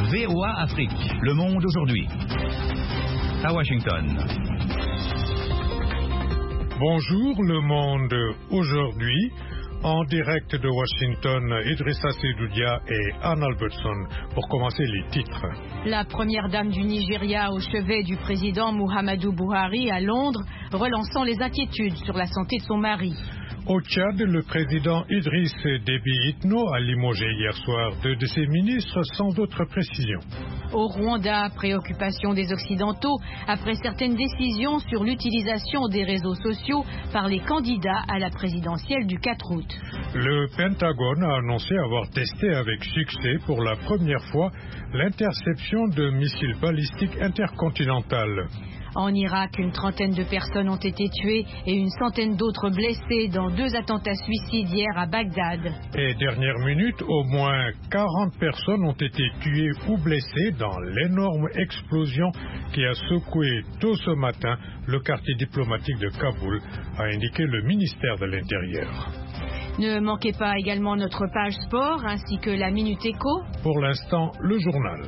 VOA Afrique, le monde aujourd'hui. À Washington. Bonjour, le monde aujourd'hui. En direct de Washington, Idrissa Seydoudia et Ann Albertson. Pour commencer, les titres. La première dame du Nigeria au chevet du président Muhammadu Buhari à Londres, relançant les inquiétudes sur la santé de son mari. Au Tchad, le président Idriss Déby Itno a limogé hier soir deux de ses ministres sans autre précision. Au Rwanda, préoccupation des Occidentaux après certaines décisions sur l'utilisation des réseaux sociaux par les candidats à la présidentielle du 4 août. Le Pentagone a annoncé avoir testé avec succès pour la première fois l'interception de missiles balistiques intercontinentaux. En Irak, une trentaine de personnes ont été tuées et une centaine d'autres blessées dans deux attentats suicides hier à Bagdad. Et dernière minute, au moins 40 personnes ont été tuées ou blessées dans l'énorme explosion qui a secoué tôt ce matin le quartier diplomatique de Kaboul, a indiqué le ministère de l'Intérieur. Ne manquez pas également notre page sport ainsi que la Minute Éco. Pour l'instant, le journal.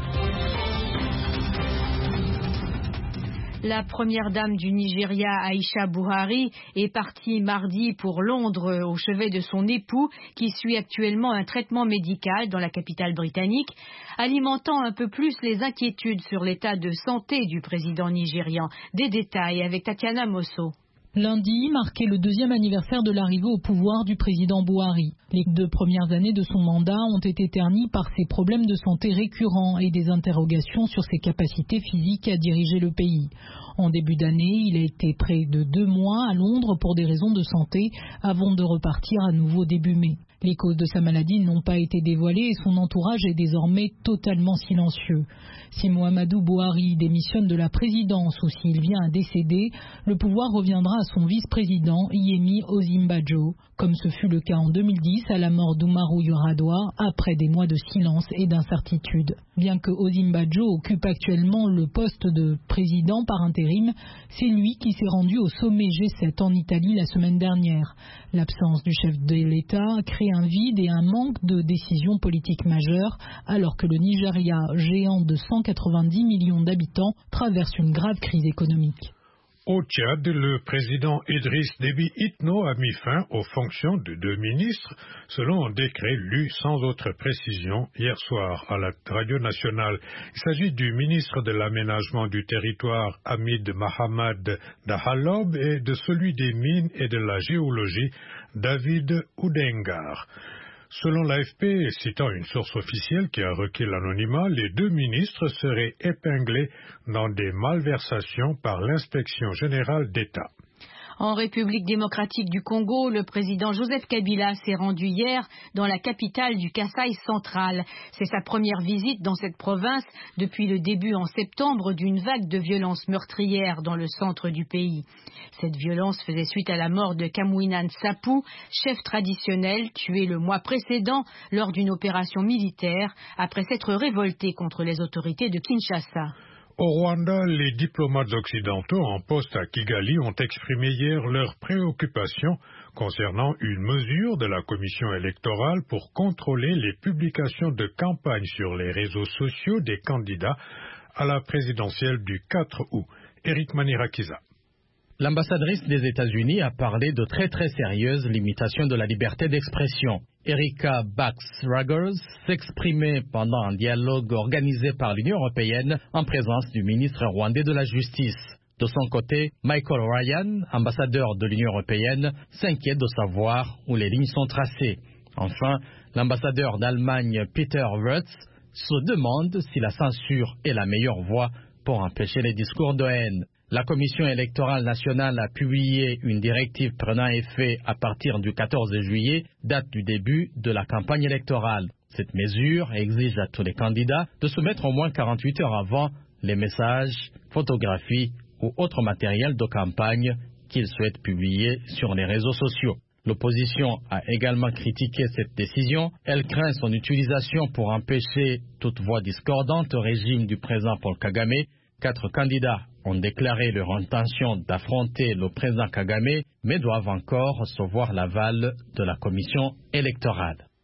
La première dame du Nigeria, Aïcha Buhari, est partie mardi pour Londres au chevet de son époux qui suit actuellement un traitement médical dans la capitale britannique, alimentant un peu plus les inquiétudes sur l'état de santé du président nigérian. Des détails avec Tatiana Mosso. Lundi marquait le deuxième anniversaire de l'arrivée au pouvoir du président Buhari. Les 2 premières années de son mandat ont été ternies par ses problèmes de santé récurrents et des interrogations sur ses capacités physiques à diriger le pays. En début d'année, il a été près de 2 mois à Londres pour des raisons de santé avant de repartir à nouveau début mai. Les causes de sa maladie n'ont pas été dévoilées et son entourage est désormais totalement silencieux. Si Muhammadu Buhari démissionne de la présidence ou s'il vient à décéder, le pouvoir reviendra à son vice-président Yemi Osinbajo, comme ce fut le cas en 2010 à la mort d'Umaru Yar'Adua après des mois de silence et d'incertitude. Bien que Osinbajo occupe actuellement le poste de président par intérim, c'est lui qui s'est rendu au sommet G7 en Italie la semaine dernière. L'absence du chef de l'État crée un vide et un manque de décisions politiques majeures, alors que le Nigeria, géant de 190 millions d'habitants, traverse une grave crise économique. Au Tchad, le président Idriss Déby Itno a mis fin aux fonctions de 2 ministres, selon un décret lu sans autre précision hier soir à la radio nationale. Il s'agit du ministre de l'Aménagement du territoire Hamid Mahamad Dahalob et de celui des mines et de la géologie David Oudengar. Selon l'AFP, citant une source officielle qui a requis l'anonymat, les 2 ministres seraient épinglés dans des malversations par l'inspection générale d'État. En République démocratique du Congo, le président Joseph Kabila s'est rendu hier dans la capitale du Kasaï central. C'est sa première visite dans cette province depuis le début en septembre d'une vague de violences meurtrières dans le centre du pays. Cette violence faisait suite à la mort de Kamwina Nsapu, chef traditionnel tué le mois précédent lors d'une opération militaire après s'être révolté contre les autorités de Kinshasa. Au Rwanda, les diplomates occidentaux en poste à Kigali ont exprimé hier leurs préoccupations concernant une mesure de la commission électorale pour contrôler les publications de campagne sur les réseaux sociaux des candidats à la présidentielle du 4 août. Eric Manirakiza. L'ambassadrice des États-Unis a parlé de très sérieuses limitations de la liberté d'expression. Erika Bax-Ragers s'exprimait pendant un dialogue organisé par l'Union européenne en présence du ministre rwandais de la Justice. De son côté, Michael Ryan, ambassadeur de l'Union européenne, s'inquiète de savoir où les lignes sont tracées. Enfin, l'ambassadeur d'Allemagne Peter Wirtz se demande si la censure est la meilleure voie pour empêcher les discours de haine. La Commission électorale nationale a publié une directive prenant effet à partir du 14 juillet, date du début de la campagne électorale. Cette mesure exige à tous les candidats de soumettre au moins 48 heures avant les messages, photographies ou autres matériels de campagne qu'ils souhaitent publier sur les réseaux sociaux. L'opposition a également critiqué cette décision. Elle craint son utilisation pour empêcher toute voix discordante au régime du président Paul Kagame. 4 candidats ont déclaré leur intention d'affronter le président Kagame, mais doivent encore recevoir l'aval de la commission électorale.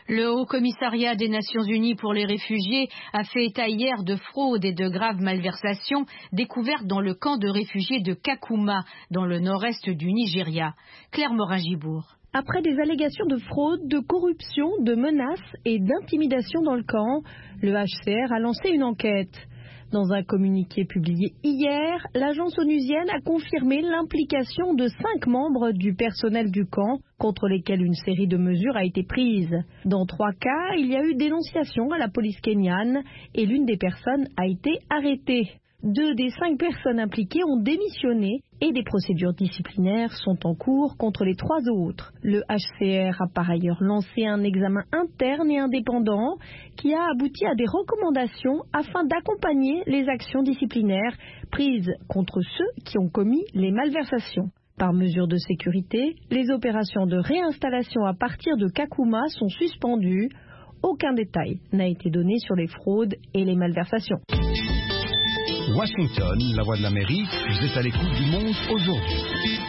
Le Haut-Commissariat des Nations Unies pour les réfugiés a fait état hier de fraude et de graves malversations découvertes dans le camp de réfugiés de Kakuma, dans le nord-est du Nigeria. Claire Morin-Gibourg. Après des allégations de fraude, de corruption, de menaces et d'intimidation dans le camp, le HCR a lancé une enquête. Dans un communiqué publié hier, l'agence onusienne a confirmé l'implication de 5 membres du personnel du camp, contre lesquels une série de mesures a été prise. Dans 3 cas, il y a eu dénonciation à la police kenyane et l'une des personnes a été arrêtée. 2 des 5 personnes impliquées ont démissionné et des procédures disciplinaires sont en cours contre les 3 autres. Le HCR a par ailleurs lancé un examen interne et indépendant qui a abouti à des recommandations afin d'accompagner les actions disciplinaires prises contre ceux qui ont commis les malversations. Par mesure de sécurité, les opérations de réinstallation à partir de Kakuma sont suspendues. Aucun détail n'a été donné sur les fraudes et les malversations. Washington, la voix de l'Amérique, vous êtes à l'écoute du monde aujourd'hui.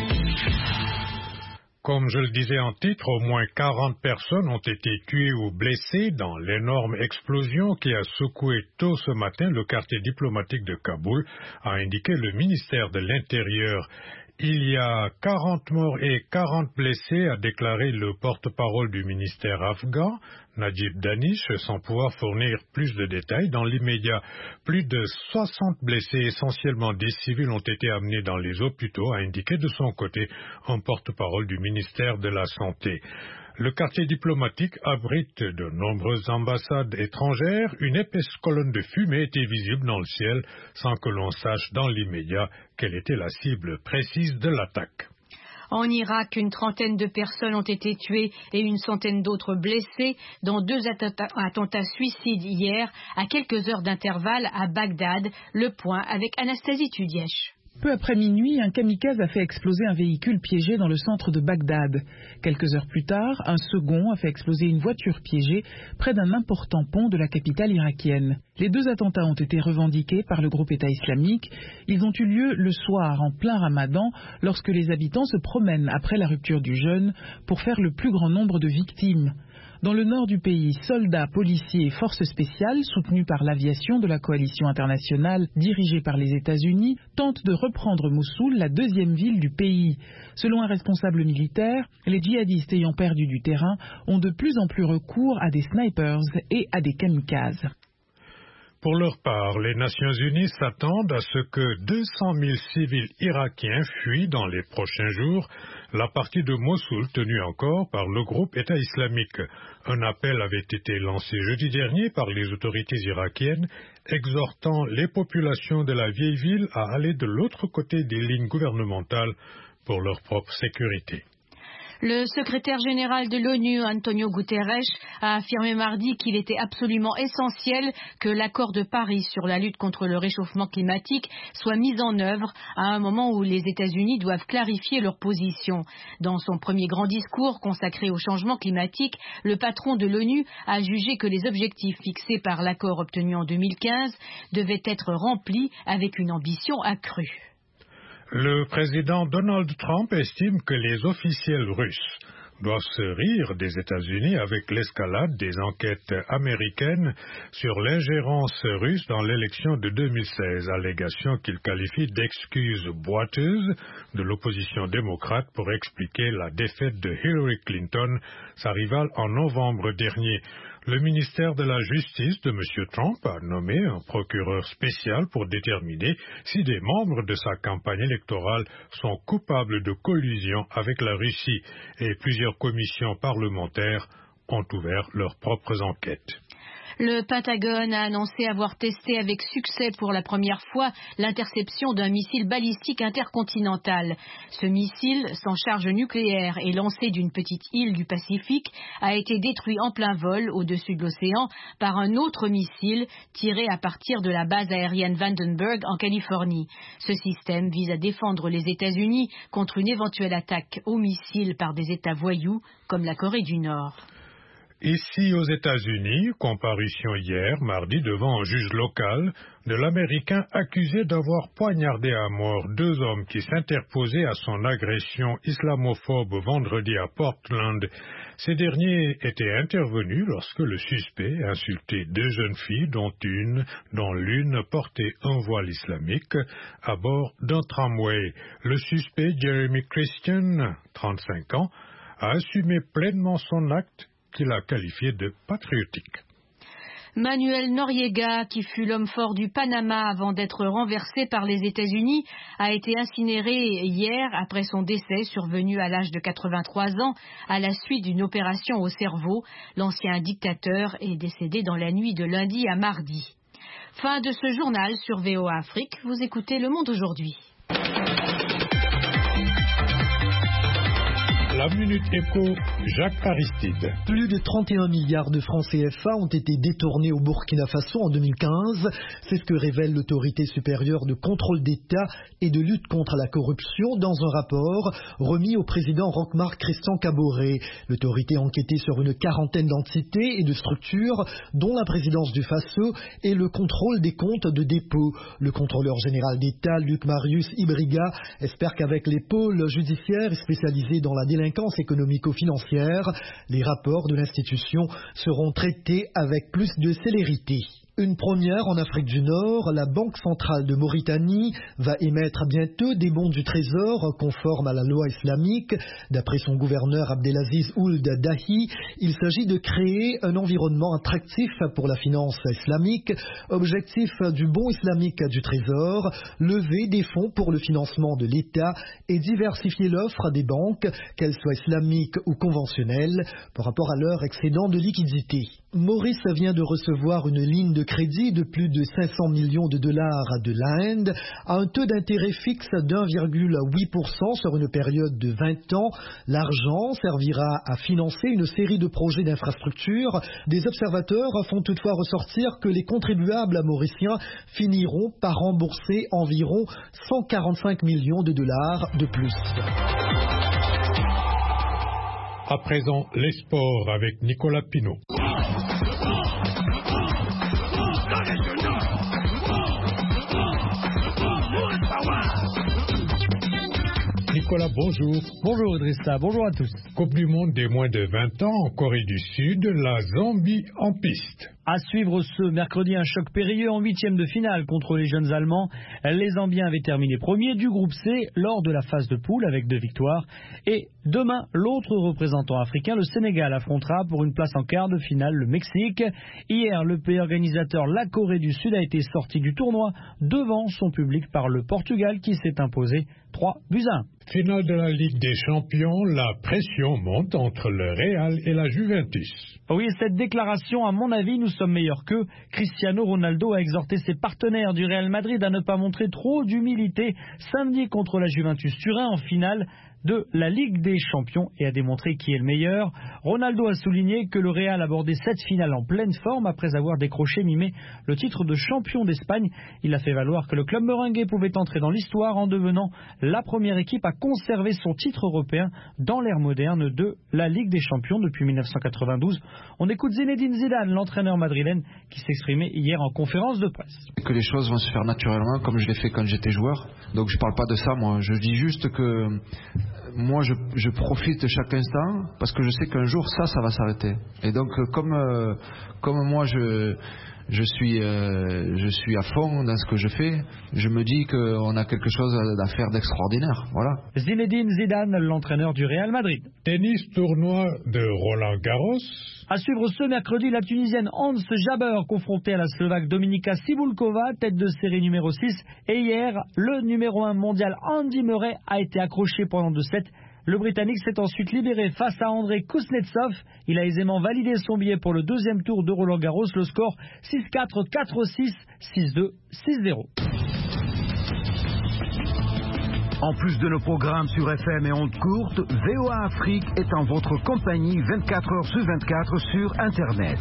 Comme je le disais en titre, au moins 40 personnes ont été tuées ou blessées dans l'énorme explosion qui a secoué tôt ce matin le quartier diplomatique de Kaboul, a indiqué le ministère de l'Intérieur. Il y a 40 morts et 40 blessés, a déclaré le porte-parole du ministère afghan, Najib Danish, sans pouvoir fournir plus de détails. Dans l'immédiat, plus de 60 blessés, essentiellement des civils, ont été amenés dans les hôpitaux, a indiqué de son côté un porte-parole du ministère de la Santé. Le quartier diplomatique abrite de nombreuses ambassades étrangères. Une épaisse colonne de fumée était visible dans le ciel sans que l'on sache dans l'immédiat quelle était la cible précise de l'attaque. En Irak, une trentaine de personnes ont été tuées et une centaine d'autres blessées dans 2 attentats suicides hier, à quelques heures d'intervalle à Bagdad. Le point avec Anastasie Tudièche. Peu après minuit, un kamikaze a fait exploser un véhicule piégé dans le centre de Bagdad. Quelques heures plus tard, un second a fait exploser une voiture piégée près d'un important pont de la capitale irakienne. Les 2 attentats ont été revendiqués par le groupe État islamique. Ils ont eu lieu le soir, en plein Ramadan, lorsque les habitants se promènent après la rupture du jeûne pour faire le plus grand nombre de victimes. Dans le nord du pays, soldats, policiers et forces spéciales, soutenus par l'aviation de la coalition internationale dirigée par les États-Unis, tentent de reprendre Mossoul, la 2e ville du pays. Selon un responsable militaire, les djihadistes ayant perdu du terrain ont de plus en plus recours à des snipers et à des kamikazes. Pour leur part, les Nations Unies s'attendent à ce que 200 000 civils irakiens fuient dans les prochains jours la partie de Mossoul tenue encore par le groupe État islamique. Un appel avait été lancé jeudi dernier par les autorités irakiennes, exhortant les populations de la vieille ville à aller de l'autre côté des lignes gouvernementales pour leur propre sécurité. Le secrétaire général de l'ONU, Antonio Guterres, a affirmé mardi qu'il était absolument essentiel que l'accord de Paris sur la lutte contre le réchauffement climatique soit mis en œuvre à un moment où les États-Unis doivent clarifier leur position. Dans son premier grand discours consacré au changement climatique, le patron de l'ONU a jugé que les objectifs fixés par l'accord obtenu en 2015 devaient être remplis avec une ambition accrue. Le président Donald Trump estime que les officiels russes doivent se rire des États-Unis avec l'escalade des enquêtes américaines sur l'ingérence russe dans l'élection de 2016, allégation qu'il qualifie d'excuses boiteuses de l'opposition démocrate pour expliquer la défaite de Hillary Clinton, sa rivale en novembre dernier. Le ministère de la Justice de M. Trump a nommé un procureur spécial pour déterminer si des membres de sa campagne électorale sont coupables de collusion avec la Russie et plusieurs commissions parlementaires ont ouvert leurs propres enquêtes. Le Pentagone a annoncé avoir testé avec succès pour la première fois l'interception d'un missile balistique intercontinental. Ce missile, sans charge nucléaire et lancé d'une petite île du Pacifique, a été détruit en plein vol au-dessus de l'océan par un autre missile tiré à partir de la base aérienne Vandenberg en Californie. Ce système vise à défendre les États-Unis contre une éventuelle attaque aux missiles par des États voyous comme la Corée du Nord. Ici aux États-Unis, comparution hier, mardi, devant un juge local de l'Américain accusé d'avoir poignardé à mort 2 hommes qui s'interposaient à son agression islamophobe vendredi à Portland. Ces derniers étaient intervenus lorsque le suspect insultait 2 jeunes filles, dont l'une portait un voile islamique, à bord d'un tramway. Le suspect, Jeremy Christian, 35 ans, a assumé pleinement son acte qu'il a qualifié de patriotique. Manuel Noriega, qui fut l'homme fort du Panama avant d'être renversé par les États-Unis, a été incinéré hier après son décès survenu à l'âge de 83 ans à la suite d'une opération au cerveau. L'ancien dictateur est décédé dans la nuit de lundi à mardi. Fin de ce journal sur VOA Afrique. Vous écoutez Le Monde aujourd'hui. La Minute Éco, Jacques Aristide. Plus de 31 milliards de francs CFA ont été détournés au Burkina Faso en 2015. C'est ce que révèle l'autorité supérieure de contrôle d'État et de lutte contre la corruption dans un rapport remis au président Roch-Marc Christian Kaboré. L'autorité a enquêté sur une 40aine d'entités et de structures, dont la présidence du Faso et le contrôle des comptes de dépôt. Le contrôleur général d'État, Luc Marius Ibriga, espère qu'avec les pôles judiciaires spécialisés dans la délinquance économico-financière, les rapports de l'institution seront traités avec plus de célérité. Une première en Afrique du Nord, la Banque centrale de Mauritanie va émettre bientôt des bons du Trésor conformes à la loi islamique. D'après son gouverneur Abdelaziz Ould Dahi, il s'agit de créer un environnement attractif pour la finance islamique. Objectif du bon islamique du Trésor, lever des fonds pour le financement de l'État et diversifier l'offre des banques, qu'elles soient islamiques ou conventionnelles, par rapport à leur excédent de liquidité. Maurice vient de recevoir une ligne de crédit de plus de 500 millions de dollars de l'Inde à un taux d'intérêt fixe d'1,8% sur une période de 20 ans. L'argent servira à financer une série de projets d'infrastructure. Des observateurs font toutefois ressortir que les contribuables mauriciens finiront par rembourser environ 145 millions de dollars de plus. À présent, les sports avec Nicolas Pinault. Nicolas, bonjour. Bonjour Idrissa, bonjour à tous. Coupe du monde des moins de 20 ans en Corée du Sud, la Zambie en piste. À suivre ce mercredi un choc périlleux en 8e de finale contre les jeunes Allemands. Les Zambiens avaient terminé premiers du groupe C lors de la phase de poule avec 2 victoires. Et demain, l'autre représentant africain, le Sénégal, affrontera pour une place en quart de finale le Mexique. Hier, le pays organisateur, la Corée du Sud, a été sorti du tournoi devant son public par le Portugal qui s'est imposé 3-1. Finale de la Ligue des Champions, la pression monte entre le Real et la Juventus. Oui, cette déclaration, à mon avis, nous sommes meilleurs qu'eux. Cristiano Ronaldo a exhorté ses partenaires du Real Madrid à ne pas montrer trop d'humilité samedi contre la Juventus Turin en finale de la Ligue des Champions et a démontré qui est le meilleur. Ronaldo a souligné que le Real abordait cette finale en pleine forme après avoir décroché mi-mai le titre de champion d'Espagne. Il a fait valoir que le club merengue pouvait entrer dans l'histoire en devenant la première équipe à conserver son titre européen dans l'ère moderne de la Ligue des Champions depuis 1992. On écoute Zinedine Zidane, l'entraîneur madrilène, qui s'exprimait hier en conférence de presse. Que les choses vont se faire naturellement comme je l'ai fait quand j'étais joueur. Donc je parle pas de ça, moi. Je dis juste que moi je profite de chaque instant parce que je sais qu'un jour ça va s'arrêter. Et donc comme moi je suis à fond dans ce que je fais, je me dis qu'on a quelque chose à faire d'extraordinaire. Voilà. Zinedine Zidane, l'entraîneur du Real Madrid. Tennis tournoi de Roland Garros. À suivre ce mercredi, la Tunisienne Hans Jabeur confrontée à la Slovaque Dominika Cibulková, tête de série numéro 6. Et hier, le numéro 1 mondial Andy Murray a été accroché pendant 2 sets. Le Britannique s'est ensuite libéré face à Andrei Kuznetsov. Il a aisément validé son billet pour le 2e tour de Roland Garros. Le score 6-4, 4-6, 6-2, 6-0. En plus de nos programmes sur FM et ondes courtes, VOA Afrique est en votre compagnie 24 heures sur 24 sur Internet.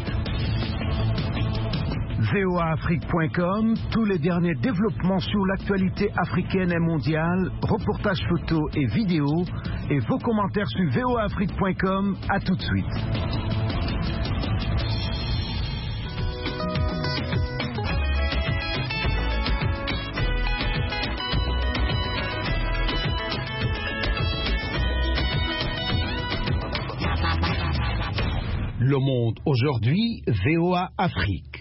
voaafrique.com, tous les derniers développements sur l'actualité africaine et mondiale, reportages photos et vidéos, et vos commentaires sur voaafrique.com. À tout de suite. Le Monde aujourd'hui, VOA Afrique.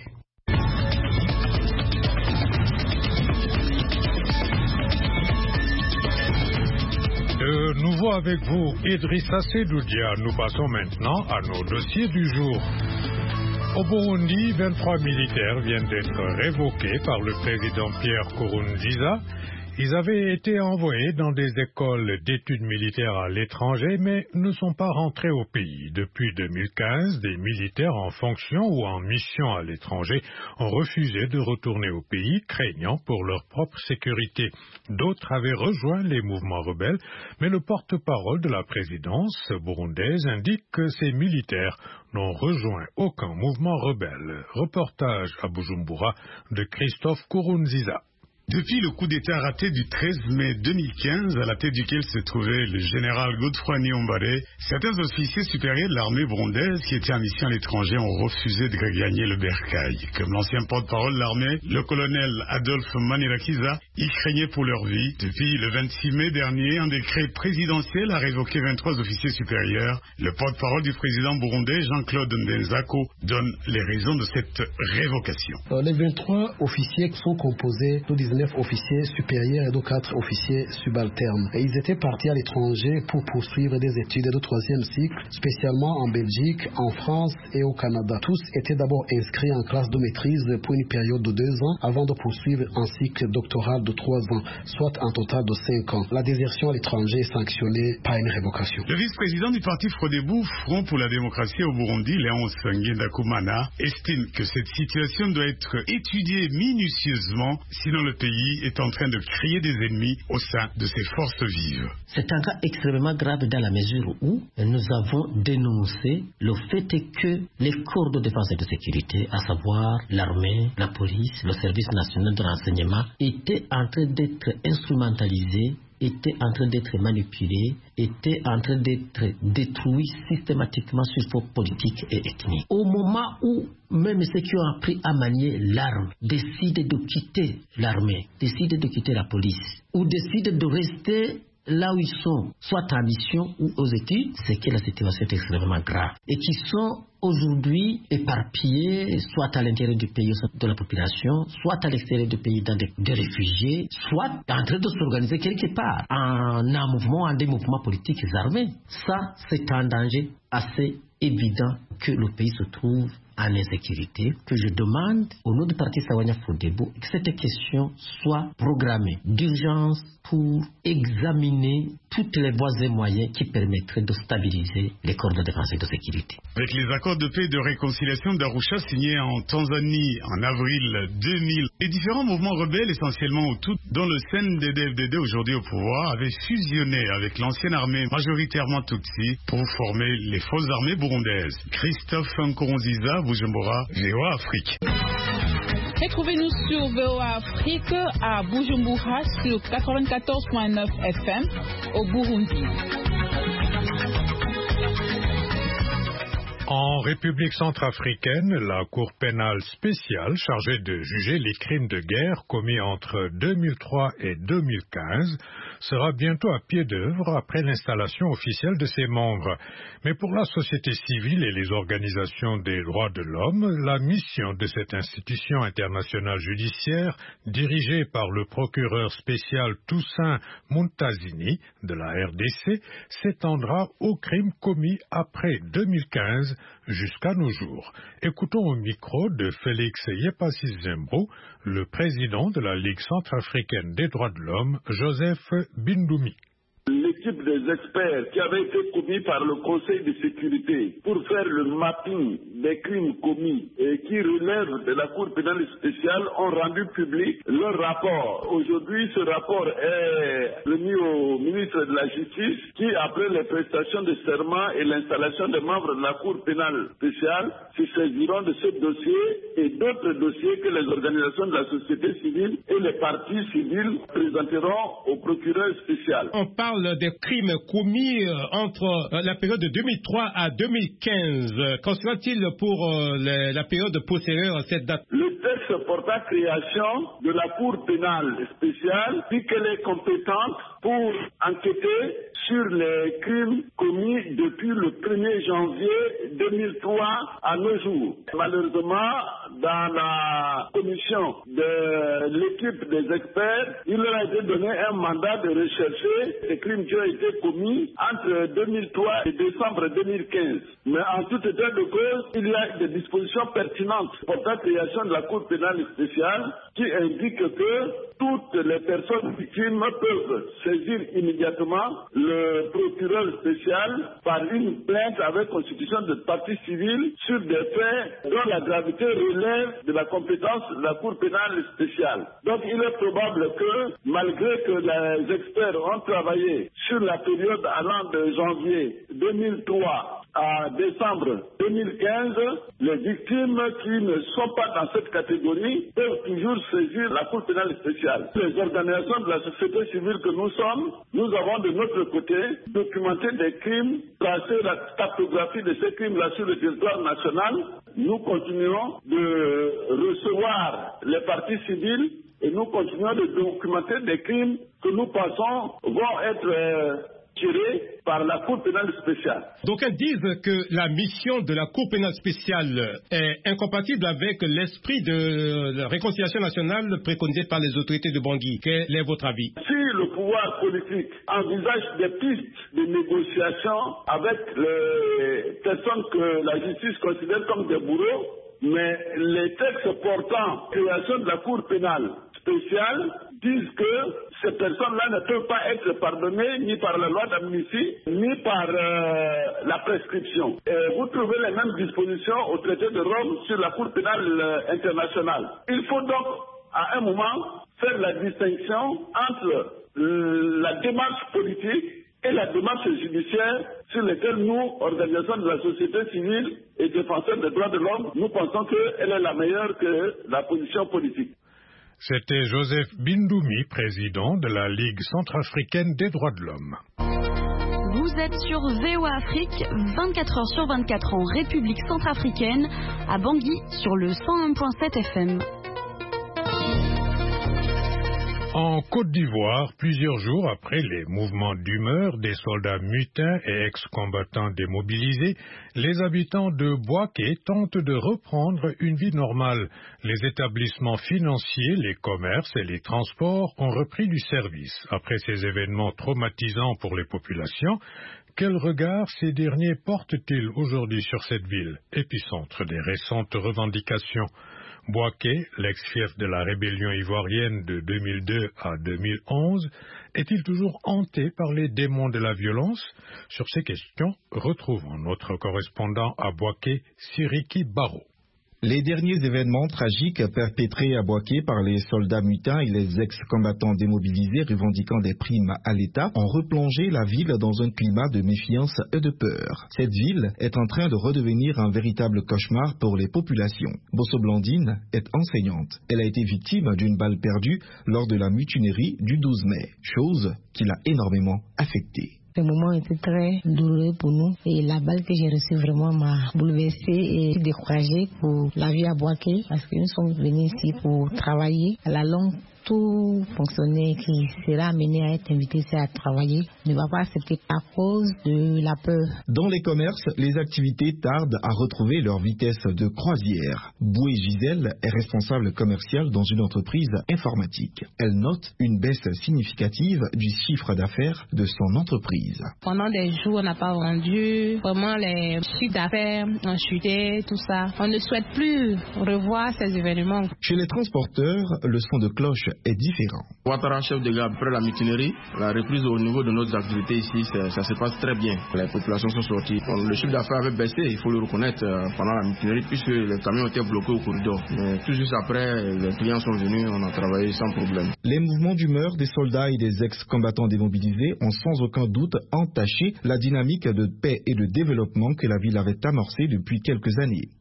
De nouveau avec vous, Idrissa Seydoudia. Nous passons maintenant à nos dossiers du jour. Au Burundi, 23 militaires viennent d'être révoqués par le président Pierre Nkurunziza. Ils avaient été envoyés dans des écoles d'études militaires à l'étranger, mais ne sont pas rentrés au pays. Depuis 2015, des militaires en fonction ou en mission à l'étranger ont refusé de retourner au pays, craignant pour leur propre sécurité. D'autres avaient rejoint les mouvements rebelles, mais le porte-parole de la présidence burundaise indique que ces militaires n'ont rejoint aucun mouvement rebelle. Reportage à Bujumbura de Christophe Nkurunziza. Depuis le coup d'État raté du 13 mai 2015, à la tête duquel se trouvait le général Godefroy Niyombare, certains officiers supérieurs de l'armée burundaise qui étaient en mission à l'étranger ont refusé de regagner le bercail. Comme l'ancien porte-parole de l'armée, le colonel Adolphe Manirakiza, y craignait pour leur vie. Depuis le 26 mai dernier, un décret présidentiel a révoqué 23 officiers supérieurs. Le porte-parole du président burundais, Jean-Claude Ndenzako, donne les raisons de cette révocation. Les 23 officiers sont composés de 19 officiers supérieurs et de 4 officiers subalternes. Et ils étaient partis à l'étranger pour poursuivre des études de 3e cycle, spécialement en Belgique, en France et au Canada. Tous étaient d'abord inscrits en classe de maîtrise pour une période de 2 ans avant de poursuivre un cycle doctoral de 3 ans, soit un total de 5 ans. La désertion à l'étranger est sanctionnée par une révocation. Le vice-président du parti Frodebou, Front pour la démocratie au Burundi, Léonce Ngendakumana, estime que cette situation doit être étudiée minutieusement, sinon le pays est en train de créer des ennemis au sein de ses forces vives. C'est un cas extrêmement grave dans la mesure où nous avons dénoncé le fait que les corps de défense et de sécurité, à savoir l'armée, la police, le service national de renseignement, étaient en train d'être instrumentalisés, étaient en train d'être manipulés, étaient en train d'être détruits systématiquement sur fond politique et ethnique. Au moment où même ceux qui ont appris à manier l'arme décident de quitter l'armée, décident de quitter la police, ou décident de rester là où ils sont, soit en mission ou aux études, c'est que la situation est extrêmement grave. Et qui sont aujourd'hui éparpillés, soit à l'intérieur du pays de la population, soit à l'extérieur du pays dans des réfugiés, soit en train de s'organiser quelque part en un mouvement, en des mouvements politiques armés. Ça, c'est un danger assez évident que le pays se trouve en insécurité, que je demande au nom du parti Sawanya Frodebo que cette question soit programmée d'urgence pour examiner toutes les voies et moyens qui permettraient de stabiliser les corps de défense et de sécurité. Avec les accords de paix et de réconciliation d'Arusha signés en Tanzanie en avril 2000, les différents mouvements rebelles, essentiellement Hutus, dont le CNDD-FDD aujourd'hui au pouvoir, avaient fusionné avec l'ancienne armée majoritairement Tutsi pour former les forces armées burundaises. Christophe Nkurunziza, Bujumbura, VOA Afrique. Retrouvez-nous sur VOA Afrique à Bujumbura sur 94.9 FM au Burundi. En République centrafricaine, la Cour pénale spéciale chargée de juger les crimes de guerre commis entre 2003 et 2015 sera bientôt à pied d'œuvre après l'installation officielle de ses membres. Mais pour la société civile et les organisations des droits de l'homme, la mission de cette institution internationale judiciaire, dirigée par le procureur spécial Toussaint Muntazini de la RDC, s'étendra aux crimes commis après 2015 jusqu'à nos jours. Écoutons au micro de Félix Yepassi Zembro, le président de la Ligue centrafricaine des droits de l'homme, Joseph Bindoumi. L'équipe des experts qui avait été commis par le Conseil de sécurité pour faire le mapping des crimes commis et qui relèvent de la Cour pénale spéciale ont rendu public leur rapport. Aujourd'hui, ce rapport est remis au ministre de la Justice qui, après les prestations de serment et l'installation des membres de la Cour pénale spéciale, se saisiront de ce dossier et d'autres dossiers que les organisations de la société civile et les partis civils présenteront au procureur spécial. On parle des crimes commis entre la période de 2003 à 2015. Qu'en sera-t-il pour la période postérieure à cette date? Le texte portant création de la Cour pénale spéciale dit qu'elle est compétente pour enquêter sur les crimes commis depuis le 1er janvier 2003 à nos jours. Malheureusement, dans la commission de l'équipe des experts, il leur a été donné un mandat de rechercher les crimes qui ont été commis entre 2003 et décembre 2015. Mais en tout état de cause, il y a des dispositions pertinentes portant création de la Cour pénale spéciale qui indiquent que toutes les personnes victimes peuvent saisir immédiatement le procureur spécial par une plainte avec constitution de partie civile sur des faits dont la gravité relève de la compétence de la Cour pénale spéciale. Donc il est probable que, malgré que les experts ont travaillé sur la période allant de janvier 2003 à décembre 2015, les victimes qui ne sont pas dans cette catégorie peuvent toujours saisir la Cour pénale spéciale. Les organisations de la société civile que nous sommes, nous avons de notre côté documenté des crimes, tracé la cartographie de ces crimes-là sur le territoire national. Nous continuons de recevoir les parties civiles et nous continuons de documenter des crimes que nous pensons vont être tirés par la Cour pénale spéciale. Donc elles disent que la mission de la Cour pénale spéciale est incompatible avec l'esprit de la réconciliation nationale préconisée par les autorités de Bangui. Quel est votre avis? Si le pouvoir politique envisage des pistes de négociation avec les personnes que la justice considère comme des bourreaux, mais les textes portant création de la Cour pénale spéciale disent que ces personnes-là ne peuvent pas être pardonnées ni par la loi d'amnistie, ni par la prescription. Et vous trouvez les mêmes dispositions au traité de Rome sur la Cour pénale internationale. Il faut donc, à un moment, faire la distinction entre la démarche politique et la démarche judiciaire sur lesquelles nous, organisations de la société civile et défenseurs des droits de l'homme, nous pensons qu'elle est la meilleure que la position politique. C'était Joseph Bindoumi, président de la Ligue centrafricaine des droits de l'homme. Vous êtes sur VOA Afrique, 24 heures sur 24 en République centrafricaine, à Bangui, sur le 101.7 FM. En Côte d'Ivoire, plusieurs jours après les mouvements d'humeur des soldats mutins et ex-combattants démobilisés, les habitants de Bouaké tentent de reprendre une vie normale. Les établissements financiers, les commerces et les transports ont repris du service. Après ces événements traumatisants pour les populations, quel regard ces derniers portent-ils aujourd'hui sur cette ville, épicentre des récentes revendications? Bouaké, l'ex-fief de la rébellion ivoirienne de 2002 à 2011, est-il toujours hanté par les démons de la violence? Sur ces questions, retrouvons notre correspondant à Bouaké, Siriki Baro. Les derniers événements tragiques perpétrés à Bouaké par les soldats mutins et les ex-combattants démobilisés revendiquant des primes à l'État ont replongé la ville dans un climat de méfiance et de peur. Cette ville est en train de redevenir un véritable cauchemar pour les populations. Bosso Blandine est enseignante. Elle a été victime d'une balle perdue lors de la mutinerie du 12 mai, chose qui l'a énormément affectée. Ce moment était très douloureux pour nous et la balle que j'ai reçue vraiment m'a bouleversée et découragée pour la vie à Bouaké parce que nous sommes venus ici pour travailler. À la longue, tout fonctionnaire qui sera amené à être invité à travailler ne va pas accepter à cause de la peur. Dans les commerces, les activités tardent à retrouver leur vitesse de croisière. Boué Gisèle est responsable commerciale dans une entreprise informatique. Elle note une baisse significative du chiffre d'affaires de son entreprise. Pendant des jours, on n'a pas vendu. Vraiment, les chiffres d'affaires ont chuté, tout ça. On ne souhaite plus revoir ces événements. Chez les transporteurs, le son de cloche est différent. Ouattara, chef de gare, après la mutinerie, la reprise au niveau de nos activités ici, ça se passe très bien. Les populations sont sorties. Le chiffre d'affaires avait baissé, il faut le reconnaître, pendant la mutinerie, puisque les camions étaient bloqués au corridor. Mais tout juste après, les clients sont venus, on a travaillé sans problème. Les mouvements d'humeur des soldats et des ex-combattants démobilisés ont sans aucun doute entaché la dynamique de paix et de développement que la ville avait amorcée depuis quelques années.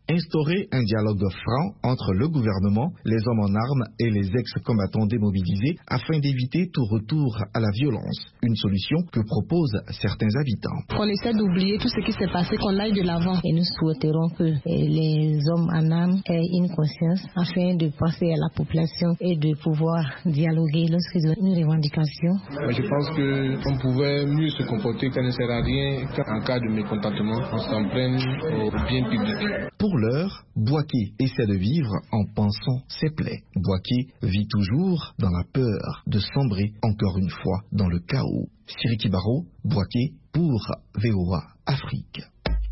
instaurer un dialogue franc entre le gouvernement, les hommes en armes et les ex-combattants démobilisés afin d'éviter tout retour à la violence. Une solution que proposent certains habitants. Qu'on essaie d'oublier tout ce qui s'est passé, qu'on aille de l'avant. Et nous souhaiterons que les hommes en armes aient une conscience afin de penser à la population et de pouvoir dialoguer lorsqu'ils ont une revendication. Je pense qu'on pouvait mieux se comporter, qu'il ne sert à rien qu'en cas de mécontentement, on s'en prenne au bien public. Pour l'heure, Bouaké essaie de vivre en pensant ses plaies. Bouaké vit toujours dans la peur de sombrer encore une fois dans le chaos. Siriki Baro, Bouaké pour VOA Afrique.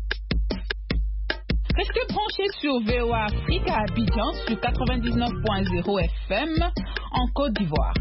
Restez branchés sur VOA Afrique à Abidjan sur 99.0 FM en Côte d'Ivoire.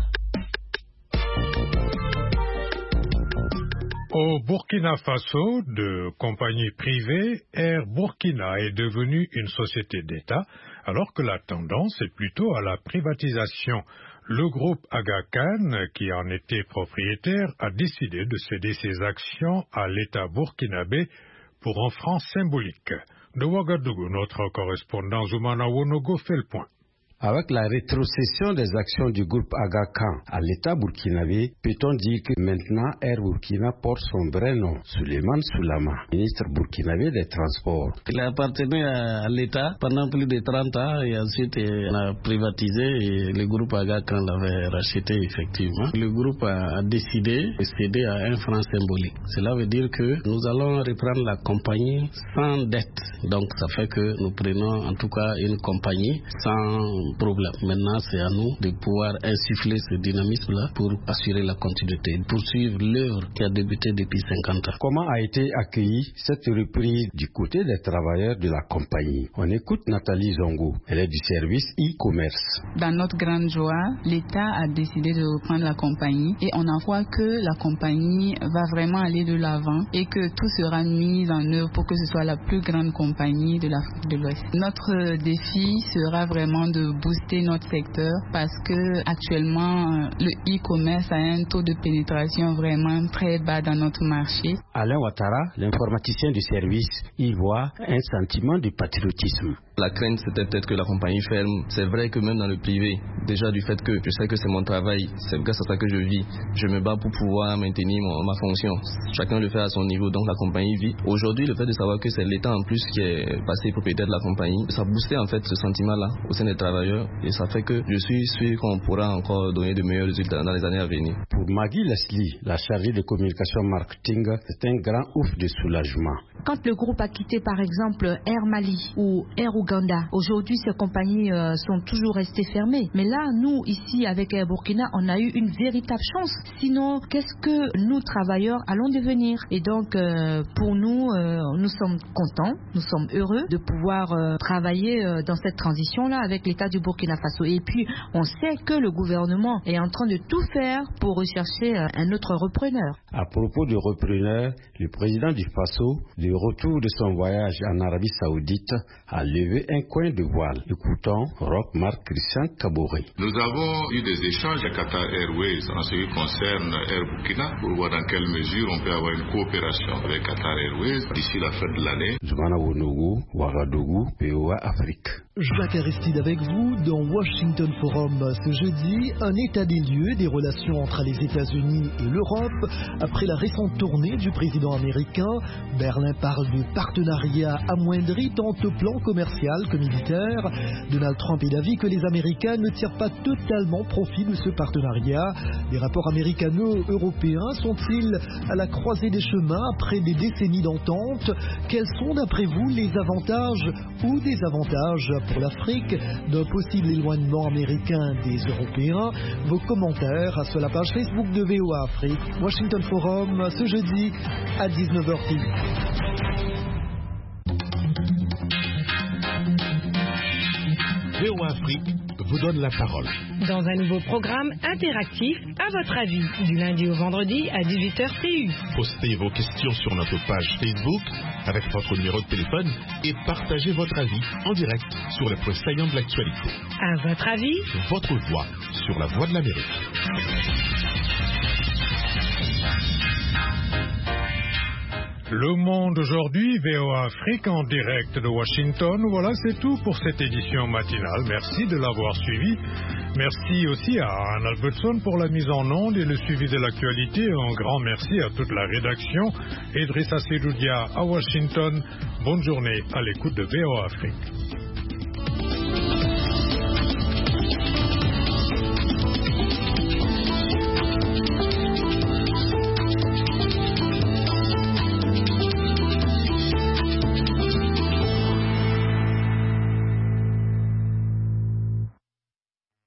Au Burkina Faso, de compagnie privée, Air Burkina est devenue une société d'État, alors que la tendance est plutôt à la privatisation. Le groupe Aga Khan, qui en était propriétaire, a décidé de céder ses actions à l'État burkinabé pour un franc symbolique. De Ouagadougou, notre correspondant Zoumana Wonogo fait le point. Avec la rétrocession des actions du groupe Aga Khan à l'État burkinabé, peut-on dire que maintenant Air Burkina porte son vrai nom, Souleymane Soulama, ministre burkinabé des Transports. Il a appartenu à l'État pendant plus de 30 ans et ensuite on a privatisé et le groupe Aga Khan l'avait racheté effectivement. Le groupe a décidé de céder à un franc symbolique. Cela veut dire que nous allons reprendre la compagnie sans dette. Donc ça fait que nous prenons en tout cas une compagnie sans problème. Maintenant, c'est à nous de pouvoir insuffler ce dynamisme-là pour assurer la continuité, poursuivre l'œuvre qui a débuté depuis 50 ans. Comment a été accueillie cette reprise du côté des travailleurs de la compagnie? On écoute Nathalie Zongo, elle est du service e-commerce. Dans notre grande joie, l'État a décidé de reprendre la compagnie et on en voit que la compagnie va vraiment aller de l'avant et que tout sera mis en œuvre pour que ce soit la plus grande compagnie de l'Afrique de l'Ouest. Notre défi sera vraiment de booster notre secteur parce que actuellement le e-commerce a un taux de pénétration vraiment très bas dans notre marché. Alain Ouattara, l'informaticien du service, y voit un sentiment de patriotisme. La crainte, c'était peut-être que la compagnie ferme. C'est vrai que même dans le privé, déjà du fait que je sais que c'est mon travail, c'est grâce à ça que je vis. Je me bats pour pouvoir maintenir ma fonction. Chacun le fait à son niveau, donc la compagnie vit. Aujourd'hui, le fait de savoir que c'est l'État en plus qui est passé propriétaire de la compagnie, ça boostait en fait ce sentiment-là au sein des travailleurs et ça fait que je suis sûr qu'on pourra encore donner de meilleurs résultats dans les années à venir. Pour Maggie Leslie, la chargée de communication marketing, c'est un grand ouf de soulagement. Quand le groupe a quitté par exemple Air Mali ou Air Ouganda, aujourd'hui ces compagnies sont toujours restées fermées. Mais là, nous ici avec Air Burkina, on a eu une véritable chance. Sinon, qu'est-ce que nous travailleurs allons devenir? Et donc pour nous, nous sommes contents, nous sommes heureux de pouvoir travailler dans cette transition-là avec l'État du Burkina Faso. Et puis, on sait que le gouvernement est en train de tout faire pour rechercher un autre repreneur. À propos de repreneur, le président du Faso, de retour de son voyage en Arabie Saoudite, a levé un coin de voile. Écoutons Roch Marc Christian Kaboré. Nous avons eu des échanges avec Qatar Airways en ce qui concerne Air Burkina pour voir dans quelle mesure on peut avoir une coopération avec Qatar Airways d'ici la fin de l'année. Zoumana Wonogo, Ouagadougou, VOA Afrique. Jacques Aristide avec vous dans Washington Forum ce jeudi, un état des lieux des relations entre les États-Unis et l'Europe après la récente tournée du président américain. Berlin parle de partenariat amoindri tant au plan commercial que militaire. Donald Trump est d'avis que les Américains ne tirent pas totalement profit de ce partenariat. Les rapports américano-européens sont-ils à la croisée des chemins après des décennies d'entente? Quels sont d'après vous les avantages ou désavantages pour l'Afrique d'un possible éloignement américain des Européens? Vos commentaires sur la page Facebook de VOA Afrique, Washington Forum, ce jeudi à 19h30. VOA Afrique vous donne la parole. Dans un nouveau programme interactif, à votre avis, du lundi au vendredi à 18h TU. Postez vos questions sur notre page Facebook avec votre numéro de téléphone et partagez votre avis en direct sur les points saillants de l'actualité. À votre avis, votre voix sur la voix de l'Amérique. Le Monde aujourd'hui, VOA Afrique en direct de Washington. Voilà, c'est tout pour cette édition matinale. Merci de l'avoir suivi. Merci aussi à Anne Albertson pour la mise en onde et le suivi de l'actualité. Un grand merci à toute la rédaction. Idrissa Sedoudia à Washington. Bonne journée à l'écoute de VOA Afrique.